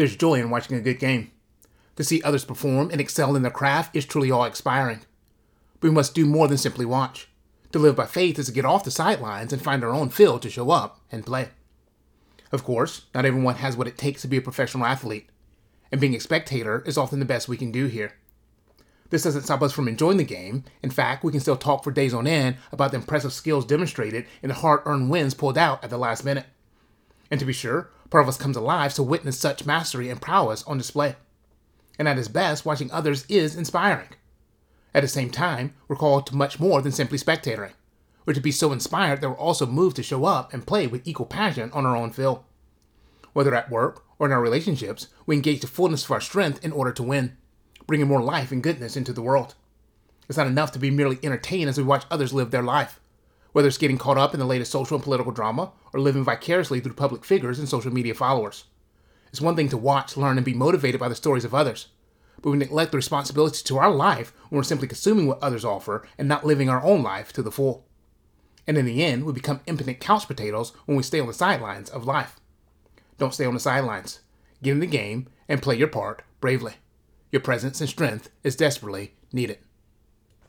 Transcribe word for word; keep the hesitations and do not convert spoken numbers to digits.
There's joy in watching a good game. To see others perform and excel in their craft is truly awe-inspiring. But we must do more than simply watch. To live by faith is to get off the sidelines and find our own field to show up and play. Of course, not everyone has what it takes to be a professional athlete, and being a spectator is often the best we can do here. This doesn't stop us from enjoying the game. In fact, we can still talk for days on end about the impressive skills demonstrated and the hard-earned wins pulled out at the last minute. And to be sure, part of us comes alive to witness such mastery and prowess on display. And at its best, watching others is inspiring. At the same time, we're called to much more than simply spectating. We're to be so inspired that we're also moved to show up and play with equal passion on our own field. Whether at work or in our relationships, we engage the fullness of our strength in order to win, bringing more life and goodness into the world. It's not enough to be merely entertained as we watch others live their life, whether it's getting caught up in the latest social and political drama or living vicariously through public figures and social media followers. It's one thing to watch, learn, and be motivated by the stories of others, but we neglect the responsibility to our life when we're simply consuming what others offer and not living our own life to the full. And in the end, we become impotent couch potatoes when we stay on the sidelines of life. Don't stay on the sidelines. Get in the game and play your part bravely. Your presence and strength is desperately needed.